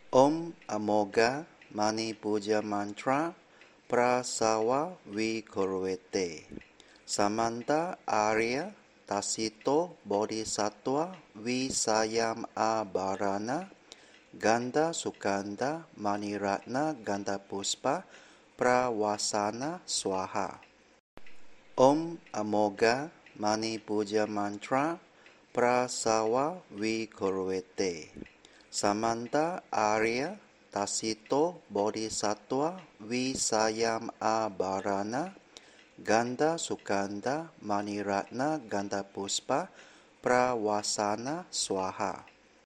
Om Amoga Mani Puja Mantra Prasawa Vikurvete Samanta Arya Tasito Bodhisattva Visayam Abarana Ganda Sukanda Maniratna Ganda Puspa Prawasana Swaha. Om Amoga Mani Puja Mantra Prasawa Vikurvete Samanta Arya Tasito Bodhisattva Visayam Abarana Ganda Sukanda Maniratna Ganda Puspa Prawasana Swaha.